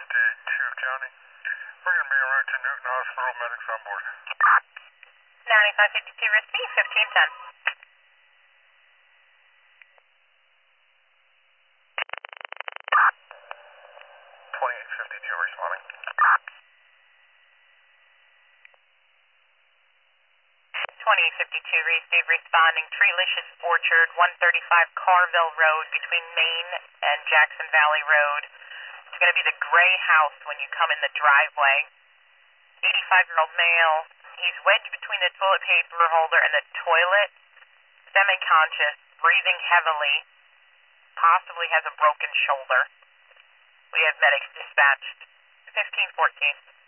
County. We're going to be en route to Newton Hospital, medics on board. 9552 Risky, 1510. 2852 responding. 2852 receive responding. Treelicious Orchard, 135 Carville Road between Main and Jackson Valley Road. It's going to be the gray house when you come in the driveway. 85-year-old male. He's wedged between the toilet paper holder and the toilet. Semi-conscious, breathing heavily. Possibly has a broken shoulder. We have medics dispatched. 1514.